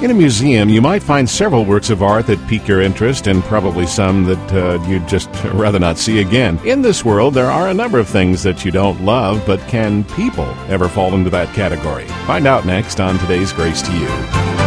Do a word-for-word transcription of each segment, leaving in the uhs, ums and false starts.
In a museum, you might find several works of art that pique your interest and probably some that uh, you'd just rather not see again. In this world, there are a number of things that you don't love, but can people ever fall into that category? Find out next on today's Grace to You.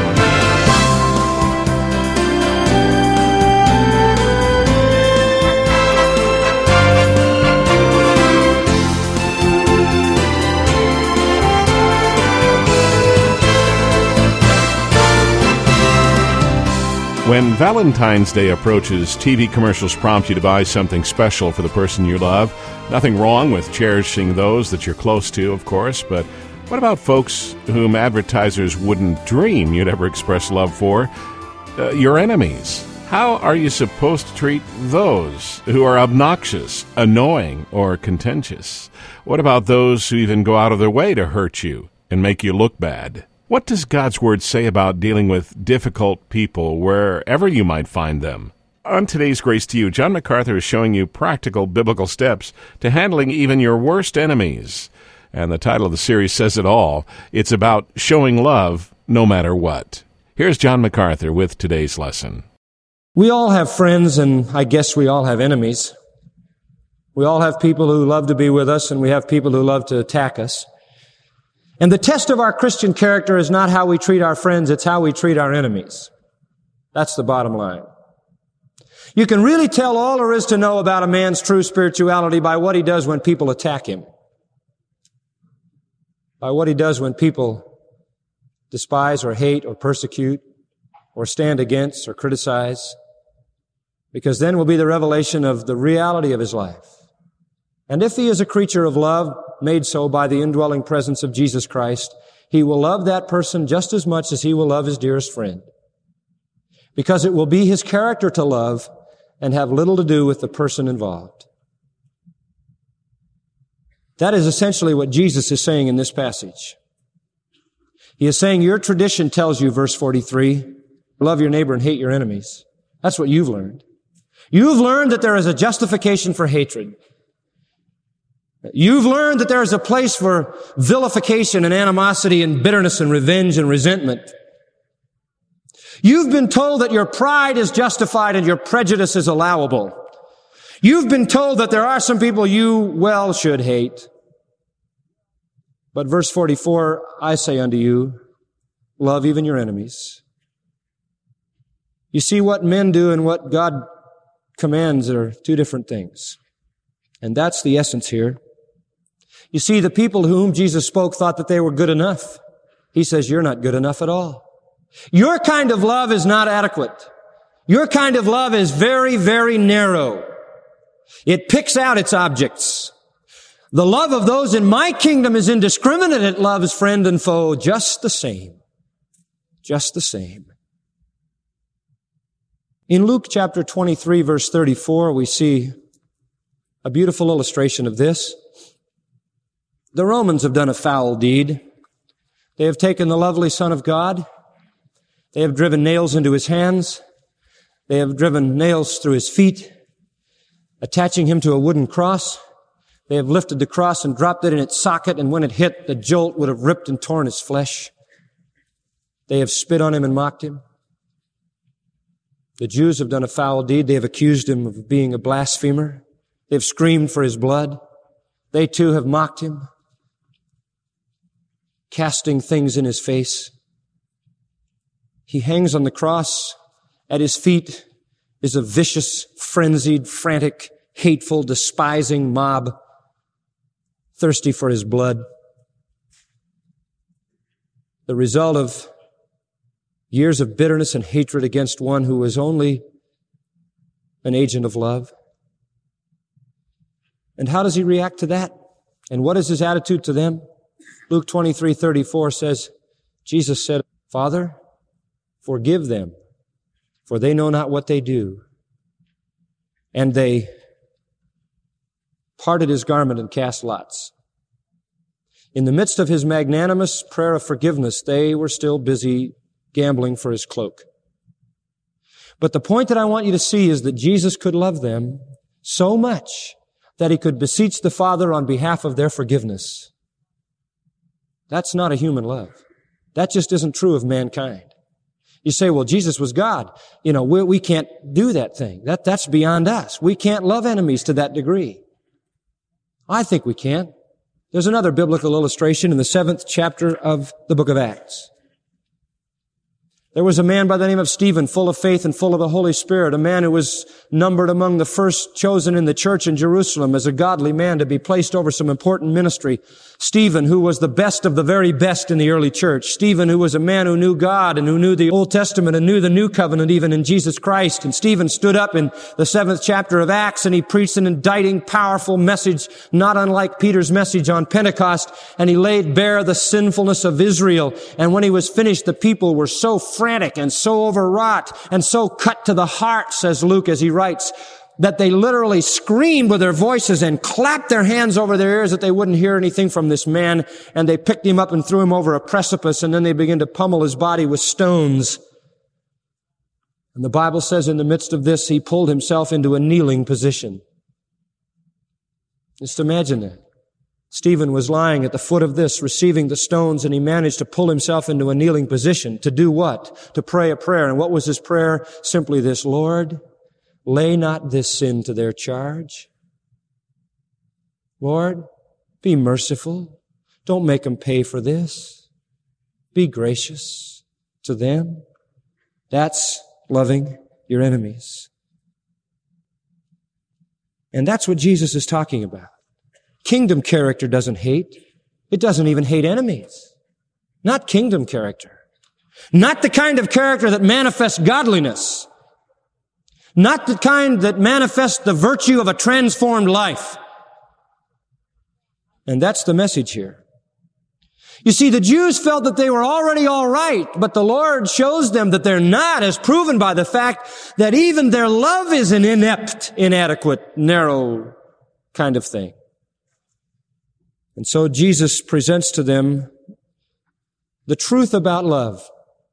When Valentine's Day approaches, T V commercials prompt you to buy something special for the person you love. Nothing wrong with cherishing those that you're close to, of course, but what about folks whom advertisers wouldn't dream you'd ever express love for? Uh, your enemies. How are you supposed to treat those who are obnoxious, annoying, or contentious? What about those who even go out of their way to hurt you and make you look bad? What does God's Word say about dealing with difficult people wherever you might find them? On today's Grace to You, John MacArthur is showing you practical biblical steps to handling even your worst enemies. And the title of the series says it all. It's about showing love no matter what. Here's John MacArthur with today's lesson. We all have friends, and I guess we all have enemies. We all have people who love to be with us, and we have people who love to attack us. And the test of our Christian character is not how we treat our friends, it's how we treat our enemies. That's the bottom line. You can really tell all there is to know about a man's true spirituality by what he does when people attack him. By what he does when people despise or hate or persecute or stand against or criticize. Because then will be the revelation of the reality of his life. And if he is a creature of love, made so by the indwelling presence of Jesus Christ, he will love that person just as much as he will love his dearest friend. Because it will be his character to love and have little to do with the person involved. That is essentially what Jesus is saying in this passage. He is saying, your tradition tells you, verse forty-three, love your neighbor and hate your enemies. That's what you've learned. You've learned that there is a justification for hatred. You've learned that there is a place for vilification and animosity and bitterness and revenge and resentment. You've been told that your pride is justified and your prejudice is allowable. You've been told that there are some people you well should hate. But verse forty-four, I say unto you, love even your enemies. You see, what men do and what God commands are two different things. And that's the essence here. You see, the people to whom Jesus spoke thought that they were good enough. He says, you're not good enough at all. Your kind of love is not adequate. Your kind of love is very, very narrow. It picks out its objects. The love of those in my kingdom is indiscriminate. It loves friend and foe just the same. Just the same. In Luke chapter twenty-three, verse thirty-four, we see a beautiful illustration of this. The Romans have done a foul deed. They have taken the lovely Son of God. They have driven nails into his hands. They have driven nails through his feet, attaching him to a wooden cross. They have lifted the cross and dropped it in its socket, and when it hit, the jolt would have ripped and torn his flesh. They have spit on him and mocked him. The Jews have done a foul deed. They have accused him of being a blasphemer. They have screamed for his blood. They too have mocked him, casting things in his face. He hangs on the cross. At his feet is a vicious, frenzied, frantic, hateful, despising mob, thirsty for his blood. The result of years of bitterness and hatred against one who was only an agent of love. And how does he react to that? And what is his attitude to them? Luke twenty-three thirty-four says, Jesus said, Father, forgive them, for they know not what they do. And they parted his garment and cast lots. In the midst of his magnanimous prayer of forgiveness, they were still busy gambling for his cloak. But the point that I want you to see is that Jesus could love them so much that he could beseech the Father on behalf of their forgiveness. That's not a human love. That just isn't true of mankind. You say, well, Jesus was God. You know, we, we can't do that thing. That, that's beyond us. We can't love enemies to that degree. I think we can. There's another biblical illustration in the seventh chapter of the book of Acts. There was a man by the name of Stephen, full of faith and full of the Holy Spirit, a man who was numbered among the first chosen in the church in Jerusalem as a godly man to be placed over some important ministry. Stephen, who was the best of the very best in the early church. Stephen, who was a man who knew God and who knew the Old Testament and knew the New Covenant even in Jesus Christ. And Stephen stood up in the seventh chapter of Acts and he preached an indicting, powerful message, not unlike Peter's message on Pentecost. And he laid bare the sinfulness of Israel. And when he was finished, the people were so frantic and so overwrought and so cut to the heart, says Luke as he writes, that they literally screamed with their voices and clapped their hands over their ears that they wouldn't hear anything from this man. And they picked him up and threw him over a precipice, and then they began to pummel his body with stones. And the Bible says in the midst of this, he pulled himself into a kneeling position. Just imagine that. Stephen was lying at the foot of this, receiving the stones, and he managed to pull himself into a kneeling position. To do what? To pray a prayer. And what was his prayer? Simply this: Lord, lay not this sin to their charge. Lord, be merciful. Don't make them pay for this. Be gracious to them. That's loving your enemies. And that's what Jesus is talking about. Kingdom character doesn't hate. It doesn't even hate enemies. Not kingdom character. Not the kind of character that manifests godliness. Not the kind that manifests the virtue of a transformed life. And that's the message here. You see, the Jews felt that they were already all right, but the Lord shows them that they're not, as proven by the fact that even their love is an inept, inadequate, narrow kind of thing. And so Jesus presents to them the truth about love.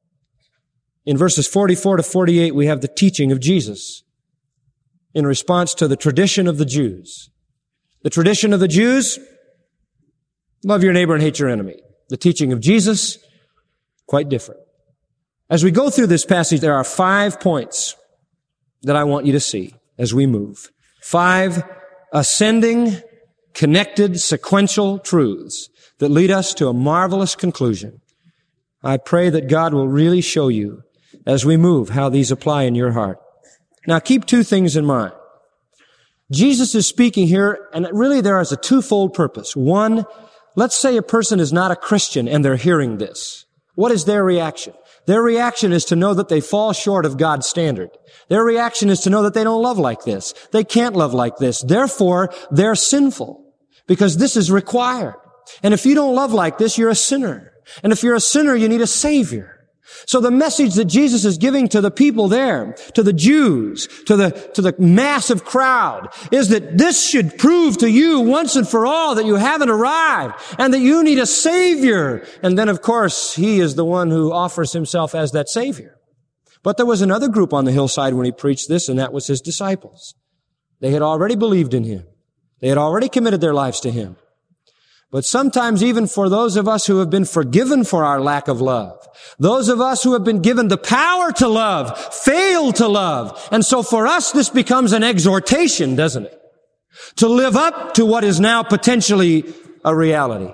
In verses forty-four to forty-eight, we have the teaching of Jesus in response to the tradition of the Jews. The tradition of the Jews, love your neighbor and hate your enemy. The teaching of Jesus, quite different. As we go through this passage, there are five points that I want you to see as we move. Five ascending, connected, sequential truths that lead us to a marvelous conclusion. I pray that God will really show you as we move how these apply in your heart. Now keep two things in mind. Jesus is speaking here, and really there is a twofold purpose. One, let's say a person is not a Christian and they're hearing this. What is their reaction? Their reaction is to know that they fall short of God's standard. Their reaction is to know that they don't love like this. They can't love like this. Therefore, they're sinful because this is required. And if you don't love like this, you're a sinner. And if you're a sinner, you need a Savior. So the message that Jesus is giving to the people there, to the Jews, to the, to the massive crowd, is that this should prove to you once and for all that you haven't arrived and that you need a Savior. And then, of course, He is the one who offers Himself as that Savior. But there was another group on the hillside when He preached this, and that was His disciples. They had already believed in Him. They had already committed their lives to Him. But sometimes even for those of us who have been forgiven for our lack of love, those of us who have been given the power to love, fail to love. And so for us, this becomes an exhortation, doesn't it? To live up to what is now potentially a reality.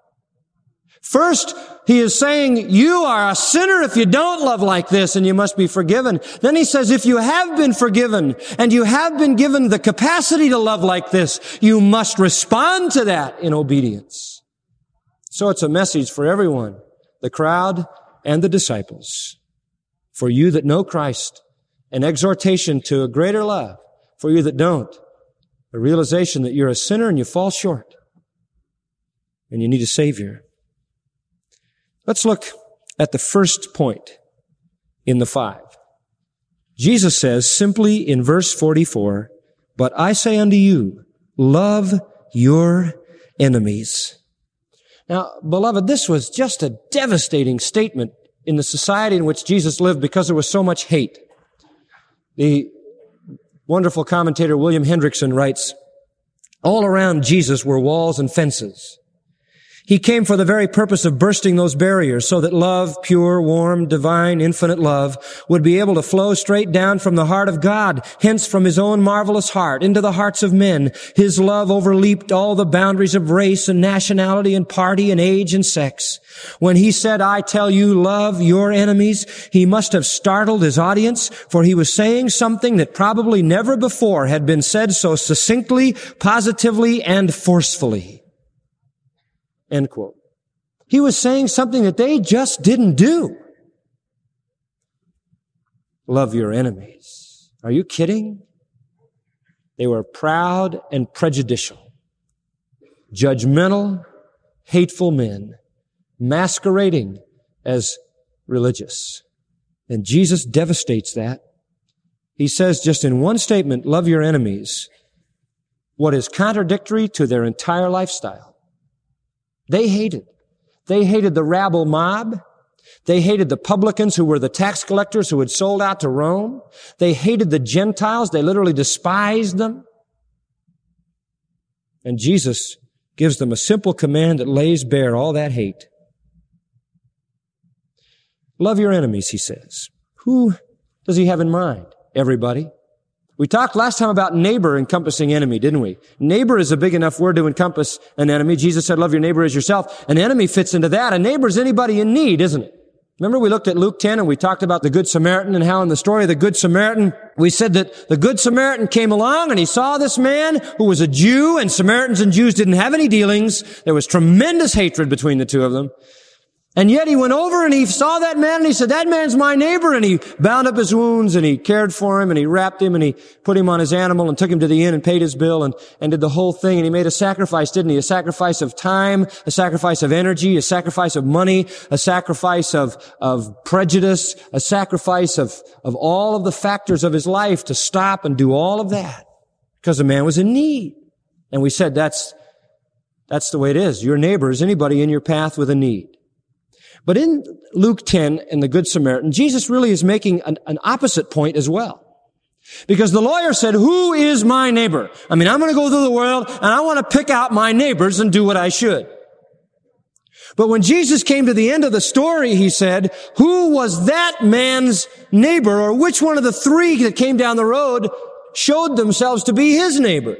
First, He is saying, you are a sinner if you don't love like this and you must be forgiven. Then He says, if you have been forgiven and you have been given the capacity to love like this, you must respond to that in obedience. So it's a message for everyone, the crowd and the disciples. For you that know Christ, an exhortation to a greater love. For you that don't, a realization that you're a sinner and you fall short and you need a Savior. Let's look at the first point in the five. Jesus says simply in verse forty-four, but I say unto you, love your enemies. Now, beloved, this was just a devastating statement in the society in which Jesus lived because there was so much hate. The wonderful commentator William Hendrickson writes, all around Jesus were walls and fences. He came for the very purpose of bursting those barriers so that love, pure, warm, divine, infinite love, would be able to flow straight down from the heart of God, hence from His own marvelous heart, into the hearts of men. His love overleaped all the boundaries of race and nationality and party and age and sex. When He said, I tell you, love your enemies, He must have startled His audience, for He was saying something that probably never before had been said so succinctly, positively, and forcefully. End quote. He was saying something that they just didn't do. Love your enemies. Are you kidding? They were proud and prejudicial, judgmental, hateful men, masquerading as religious. And Jesus devastates that. He says just in one statement, love your enemies, what is contradictory to their entire lifestyle. They hated. They hated the rabble mob. They hated the publicans who were the tax collectors who had sold out to Rome. They hated the Gentiles. They literally despised them. And Jesus gives them a simple command that lays bare all that hate. Love your enemies, He says. Who does He have in mind? Everybody. We talked last time about neighbor encompassing enemy, didn't we? Neighbor is a big enough word to encompass an enemy. Jesus said, love your neighbor as yourself. An enemy fits into that. A neighbor is anybody in need, isn't it? Remember we looked at Luke ten and we talked about the Good Samaritan and how in the story of the Good Samaritan, we said that the Good Samaritan came along and he saw this man who was a Jew, and Samaritans and Jews didn't have any dealings. There was tremendous hatred between the two of them. And yet he went over and he saw that man and he said, that man's my neighbor. And he bound up his wounds and he cared for him and he wrapped him and he put him on his animal and took him to the inn and paid his bill and, and did the whole thing. And he made a sacrifice, didn't he? A sacrifice of time, a sacrifice of energy, a sacrifice of money, a sacrifice of, of prejudice, a sacrifice of, of all of the factors of his life to stop and do all of that because the man was in need. And we said that's, that's the way it is. Your neighbor is anybody in your path with a need. But in Luke ten and the Good Samaritan, Jesus really is making an, an opposite point as well. Because the lawyer said, who is my neighbor? I mean, I'm going to go through the world and I want to pick out my neighbors and do what I should. But when Jesus came to the end of the story, He said, who was that man's neighbor, or which one of the three that came down the road showed themselves to be his neighbor?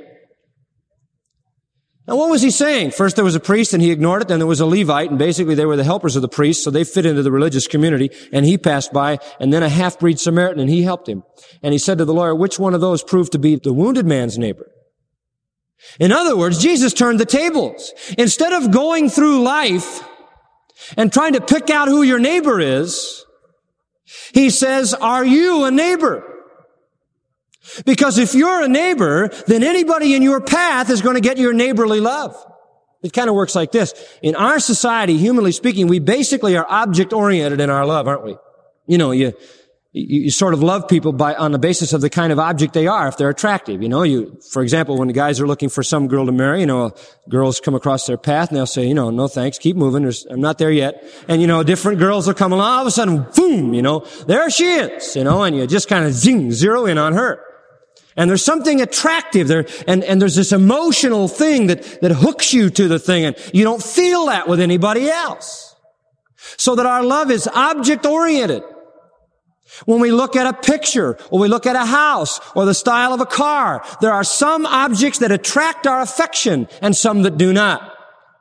Now, what was He saying? First, there was a priest and he ignored it. Then there was a Levite, and basically they were the helpers of the priest, so they fit into the religious community, and he passed by, and then a half-breed Samaritan, and he helped him. And he said to the lawyer, which one of those proved to be the wounded man's neighbor? In other words, Jesus turned the tables. Instead of going through life and trying to pick out who your neighbor is, He says, are you a neighbor? Because if you're a neighbor, then anybody in your path is going to get your neighborly love. It kind of works like this. In our society, humanly speaking, we basically are object-oriented in our love, aren't we? You know, you, you, you sort of love people by, on the basis of the kind of object they are, if they're attractive. You know, you, for example, when the guys are looking for some girl to marry, you know, girls come across their path and they'll say, you know, no thanks, keep moving, There's, I'm not there yet. And, you know, different girls will come along, all of a sudden, boom, you know, there she is, you know, and you just kind of zing, zero in on her. And there's something attractive there, and, and there's this emotional thing that, that hooks you to the thing, and you don't feel that with anybody else. So that our love is object-oriented. When we look at a picture, or we look at a house, or the style of a car, there are some objects that attract our affection, and some that do not.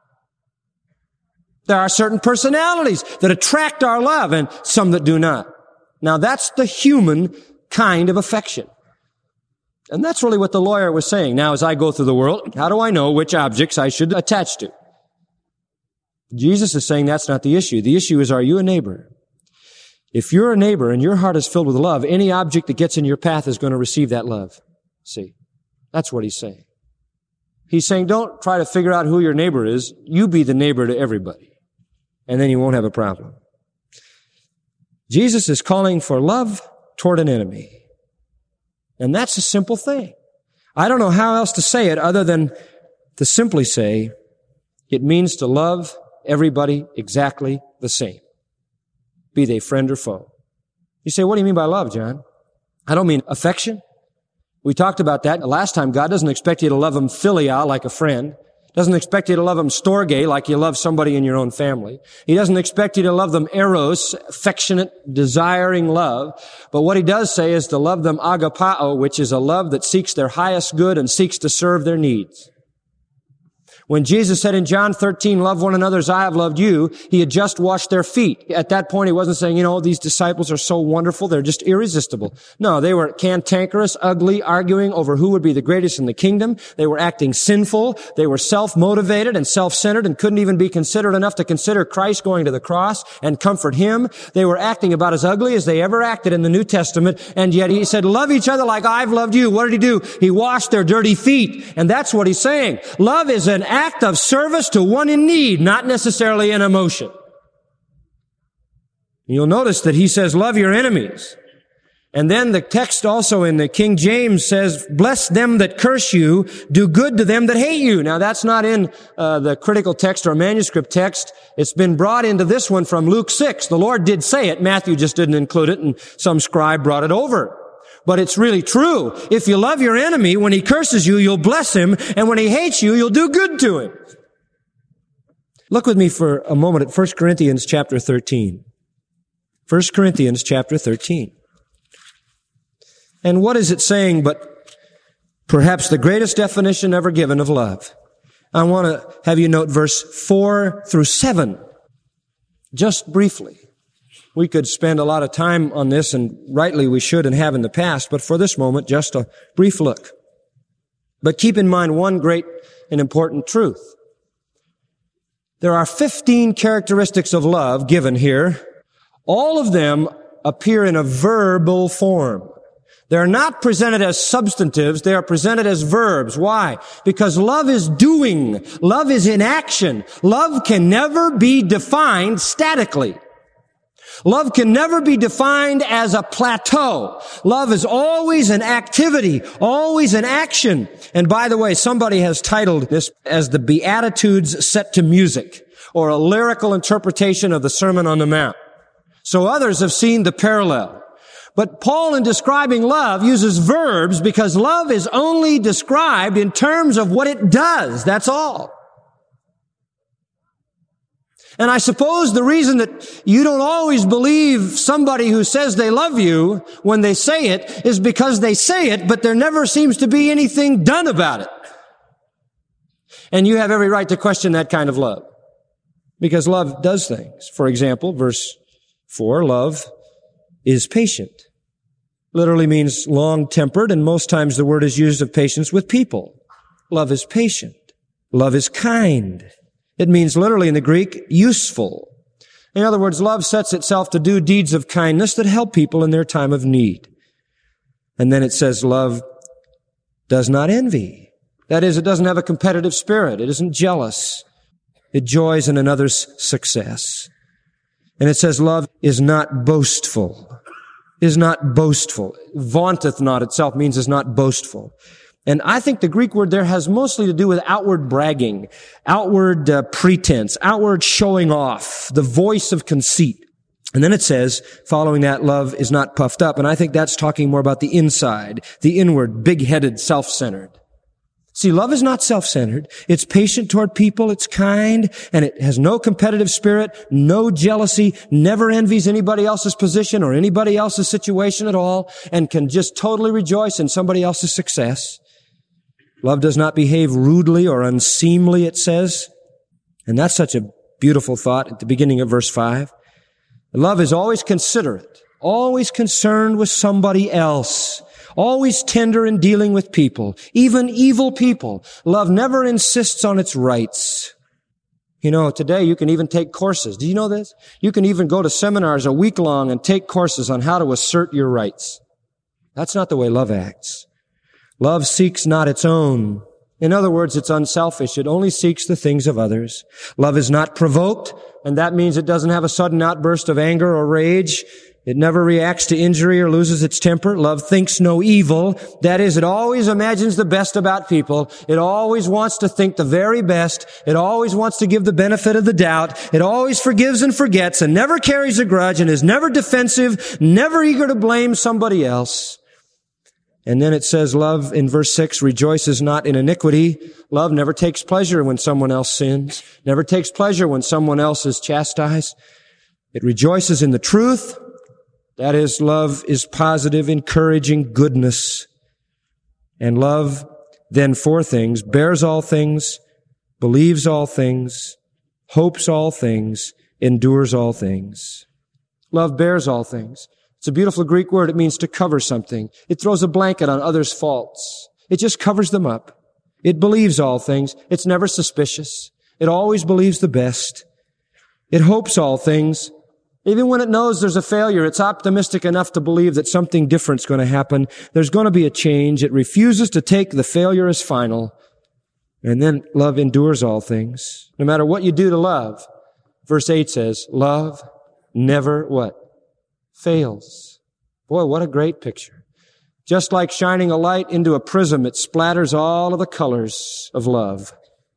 There are certain personalities that attract our love, and some that do not. Now that's the human kind of affection. And that's really what the lawyer was saying. Now, as I go through the world, how do I know which objects I should attach to? Jesus is saying that's not the issue. The issue is, are you a neighbor? If you're a neighbor and your heart is filled with love, any object that gets in your path is going to receive that love. See, that's what He's saying. He's saying, don't try to figure out who your neighbor is. You be the neighbor to everybody. And then you won't have a problem. Jesus is calling for love toward an enemy. And that's a simple thing. I don't know how else to say it other than to simply say it means to love everybody exactly the same, be they friend or foe. You say, what do you mean by love, John? I don't mean affection. We talked about that last time. God doesn't expect you to love them filial like a friend. Doesn't expect you to love them storge, like you love somebody in your own family. He doesn't expect you to love them eros, affectionate, desiring love. But what he does say is to love them agapao, which is a love that seeks their highest good and seeks to serve their needs. When Jesus said in John thirteen, love one another as I have loved you, he had just washed their feet. At that point, he wasn't saying, you know, these disciples are so wonderful, they're just irresistible. No, they were cantankerous, ugly, arguing over who would be the greatest in the kingdom. They were acting sinful. They were self-motivated and self-centered and couldn't even be considerate enough to consider Christ going to the cross and comfort him. They were acting about as ugly as they ever acted in the New Testament. And yet he said, love each other like I've loved you. What did he do? He washed their dirty feet. And that's what he's saying. Love is an act act of service to one in need, not necessarily an emotion. You'll notice that he says, love your enemies. And then the text also in the King James says, bless them that curse you, do good to them that hate you. Now that's not in uh, the critical text or manuscript text. It's been brought into this one from Luke six. The Lord did say it. Matthew just didn't include it, and some scribe brought it over. But it's really true. If you love your enemy, when he curses you, you'll bless him. And when he hates you, you'll do good to him. Look with me for a moment at First Corinthians chapter thirteen. First Corinthians chapter thirteen. And what is it saying but perhaps the greatest definition ever given of love? I want to have you note verse four through seven. Just briefly. We could spend a lot of time on this, and rightly we should and have in the past, but for this moment, just a brief look. But keep in mind one great and important truth. There are fifteen characteristics of love given here. All of them appear in a verbal form. They're not presented as substantives, they are presented as verbs. Why? Because love is doing. Love is in action. Love can never be defined statically. Love can never be defined as a plateau. Love is always an activity, always an action. And by the way, somebody has titled this as the Beatitudes set to music, or a lyrical interpretation of the Sermon on the Mount. So others have seen the parallel. But Paul, in describing love, uses verbs because love is only described in terms of what it does. That's all. And I suppose the reason that you don't always believe somebody who says they love you when they say it is because they say it, but there never seems to be anything done about it. And you have every right to question that kind of love, because love does things. For example, verse four, love is patient. Literally means long-tempered, and most times the word is used of patience with people. Love is patient. Love is kind. It means literally in the Greek, useful. In other words, love sets itself to do deeds of kindness that help people in their time of need. And then it says love does not envy. That is, it doesn't have a competitive spirit. It isn't jealous. It joys in another's success. And it says love is not boastful. Is not boastful. Vaunteth not itself means is not boastful. And I think the Greek word there has mostly to do with outward bragging, outward uh, pretense, outward showing off, the voice of conceit. And then it says, following that, love is not puffed up. And I think that's talking more about the inside, the inward, big-headed, self-centered. See, love is not self-centered. It's patient toward people. It's kind, and it has no competitive spirit, no jealousy, never envies anybody else's position or anybody else's situation at all, and can just totally rejoice in somebody else's success. Love does not behave rudely or unseemly, it says. And that's such a beautiful thought at the beginning of verse five. Love is always considerate, always concerned with somebody else, always tender in dealing with people, even evil people. Love never insists on its rights. You know, today you can even take courses. Do you know this? You can even go to seminars a week long and take courses on how to assert your rights. That's not the way love acts. Love seeks not its own. In other words, it's unselfish. It only seeks the things of others. Love is not provoked, and that means it doesn't have a sudden outburst of anger or rage. It never reacts to injury or loses its temper. Love thinks no evil. That is, it always imagines the best about people. It always wants to think the very best. It always wants to give the benefit of the doubt. It always forgives and forgets and never carries a grudge and is never defensive, never eager to blame somebody else. And then it says love in verse six rejoices not in iniquity. Love never takes pleasure when someone else sins, never takes pleasure when someone else is chastised. It rejoices in the truth. That is, love is positive, encouraging goodness. And love, then four things, bears all things, believes all things, hopes all things, endures all things. Love bears all things. It's a beautiful Greek word. It means to cover something. It throws a blanket on others' faults. It just covers them up. It believes all things. It's never suspicious. It always believes the best. It hopes all things. Even when it knows there's a failure, it's optimistic enough to believe that something different's going to happen. There's going to be a change. It refuses to take the failure as final. And then love endures all things. No matter what you do to love. Verse eight says, love never what? Fails. Boy, what a great picture. Just like shining a light into a prism, it splatters all of the colors of love.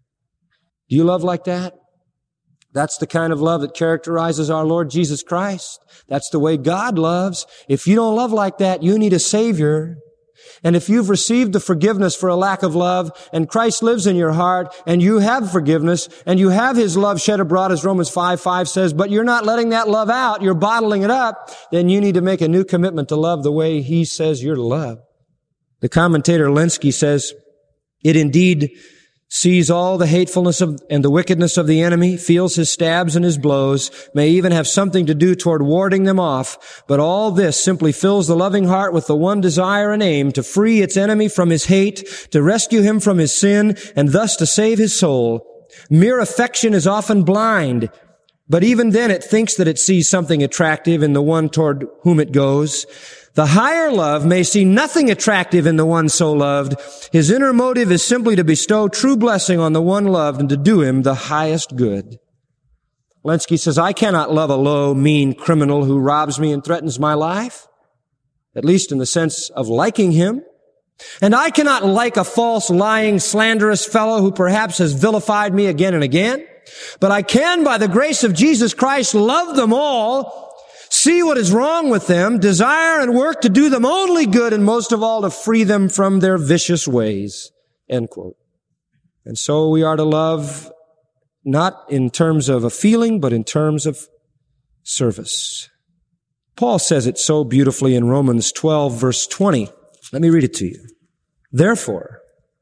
Do you love like that? That's the kind of love that characterizes our Lord Jesus Christ. That's the way God loves. If you don't love like that, you need a Savior. And if you've received the forgiveness for a lack of love, and Christ lives in your heart, and you have forgiveness, and you have His love shed abroad, as Romans five five says, but you're not letting that love out, you're bottling it up, then you need to make a new commitment to love the way He says you're to love. The commentator Lenski says, it indeed sees all the hatefulness of, and the wickedness of the enemy, feels his stabs and his blows, may even have something to do toward warding them off, but all this simply fills the loving heart with the one desire and aim to free its enemy from his hate, to rescue him from his sin, and thus to save his soul. Mere affection is often blind, but even then it thinks that it sees something attractive in the one toward whom it goes. The higher love may see nothing attractive in the one so loved. His inner motive is simply to bestow true blessing on the one loved and to do him the highest good. Lenski says, I cannot love a low, mean criminal who robs me and threatens my life, at least in the sense of liking him. And I cannot like a false, lying, slanderous fellow who perhaps has vilified me again and again. But I can, by the grace of Jesus Christ, love them all, see what is wrong with them, desire and work to do them only good, and most of all to free them from their vicious ways. End quote. And so we are to love not in terms of a feeling, but in terms of service. Paul says it so beautifully in Romans twelve, verse twenty. Let me read it to you. Therefore,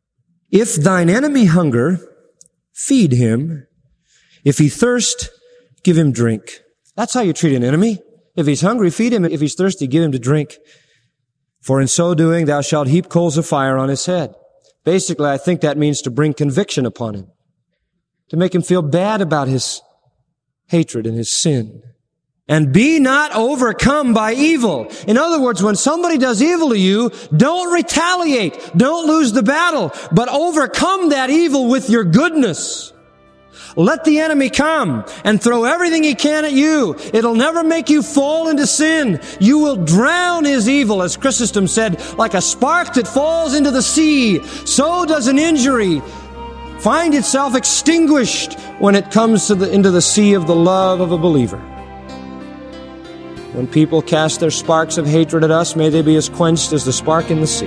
if thine enemy hunger, feed him. If he thirst, give him drink. That's how you treat an enemy. If he's hungry, feed him. If he's thirsty, give him to drink. For in so doing, thou shalt heap coals of fire on his head. Basically, I think that means to bring conviction upon him, to make him feel bad about his hatred and his sin. And be not overcome by evil. In other words, when somebody does evil to you, don't retaliate. Don't lose the battle, but overcome that evil with your goodness. Let the enemy come and throw everything he can at you. It'll never make you fall into sin. You will drown his evil, as Chrysostom said, like a spark that falls into the sea. So does an injury find itself extinguished when it comes to the, into the sea of the love of a believer. When people cast their sparks of hatred at us, may they be as quenched as the spark in the sea.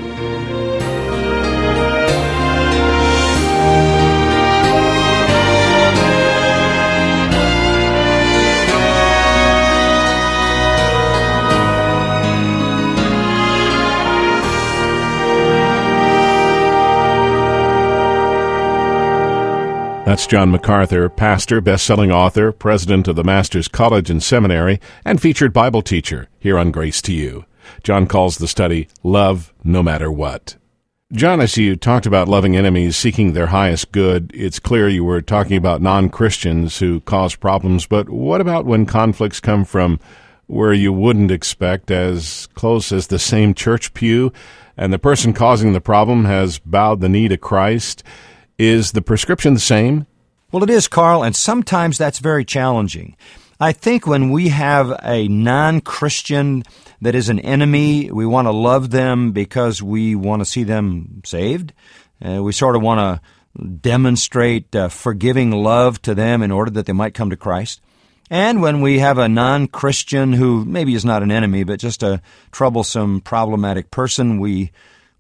That's John MacArthur, pastor, best-selling author, president of the Masters College and Seminary, and featured Bible teacher here on Grace to You. John calls the study Love No Matter What. John, as you talked about loving enemies, seeking their highest good, it's clear you were talking about non-Christians who cause problems, but what about when conflicts come from where you wouldn't expect, as close as the same church pew, and the person causing the problem has bowed the knee to Christ? Is the prescription the same? Well, it is, Carl, and sometimes that's very challenging. I think when we have a non-Christian that is an enemy, we want to love them because we want to see them saved. Uh, we sort of want to demonstrate uh, forgiving love to them in order that they might come to Christ. And when we have a non-Christian who maybe is not an enemy, but just a troublesome, problematic person, we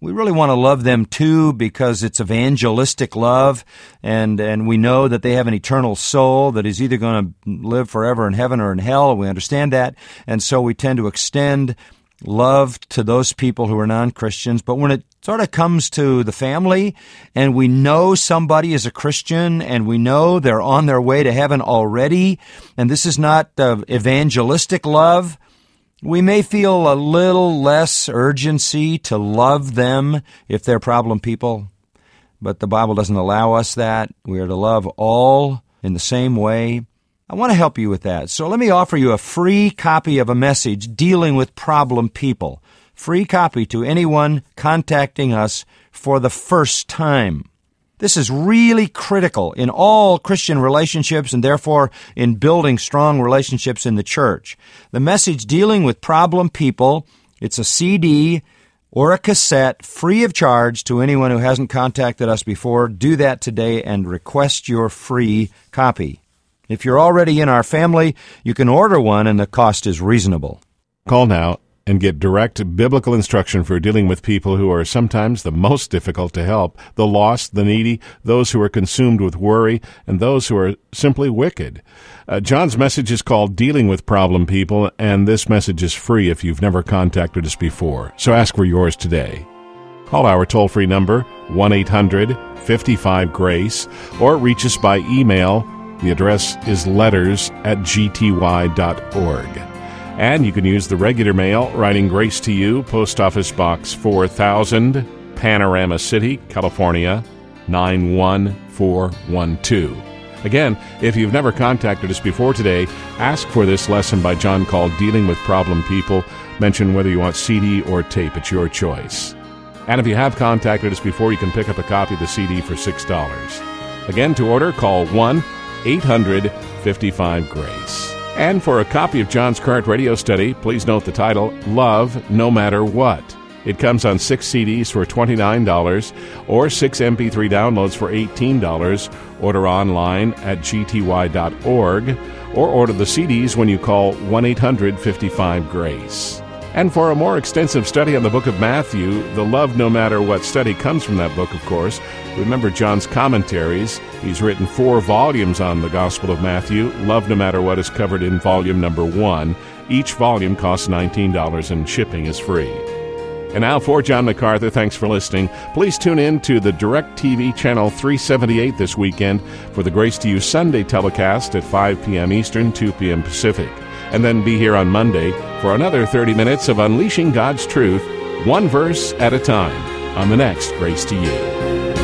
we really want to love them too because it's evangelistic love, and, and we know that they have an eternal soul that is either going to live forever in heaven or in hell. We understand that, and so we tend to extend love to those people who are non-Christians. But when it sort of comes to the family, and we know somebody is a Christian, and we know they're on their way to heaven already, and this is not uh, evangelistic love, we may feel a little less urgency to love them if they're problem people. But the Bible doesn't allow us that. We are to love all in the same way. I want to help you with that. So let me offer you a free copy of a message dealing with problem people. Free copy to anyone contacting us for the first time. This is really critical in all Christian relationships and therefore in building strong relationships in the church. The message dealing with problem people, it's a C D or a cassette free of charge to anyone who hasn't contacted us before. Do that today and request your free copy. If you're already in our family, you can order one and the cost is reasonable. Call now and get direct biblical instruction for dealing with people who are sometimes the most difficult to help, the lost, the needy, those who are consumed with worry, and those who are simply wicked. Uh, John's message is called Dealing with Problem People, and this message is free if you've never contacted us before. So ask for yours today. Call our toll-free number, one eight hundred fifty-five GRACE, or reach us by email. The address is letters at g t y dot org. And you can use the regular mail, writing Grace to You, Post Office Box four thousand, Panorama City, California, nine one four one two. Again, if you've never contacted us before today, ask for this lesson by John called Dealing with Problem People. Mention whether you want C D or tape. It's your choice. And if you have contacted us before, you can pick up a copy of the C D for six dollars. Again, to order, call one eight hundred fifty-five GRACE. And for a copy of John's current radio study, please note the title, Love No Matter What. It comes on six C Ds for twenty-nine dollars or six M P three downloads for eighteen dollars. Order online at g t y dot org or order the C Ds when you call one eight hundred fifty-five GRACE. And for a more extensive study on the book of Matthew, the Love No Matter What study comes from that book, of course. Remember John's commentaries. He's written four volumes on the Gospel of Matthew. Love No Matter What is covered in volume number one. Each volume costs nineteen dollars and shipping is free. And now for John MacArthur, thanks for listening. Please tune in to the DirecTV channel three seventy-eight this weekend for the Grace to You Sunday telecast at five p.m. Eastern, two p.m. Pacific. And then be here on Monday for another thirty minutes of unleashing God's truth, one verse at a time, on the next Grace to You.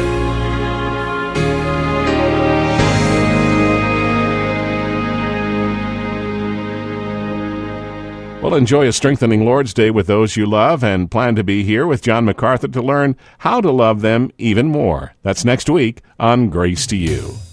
Well, enjoy a strengthening Lord's Day with those you love and plan to be here with John MacArthur to learn how to love them even more. That's next week on Grace to You.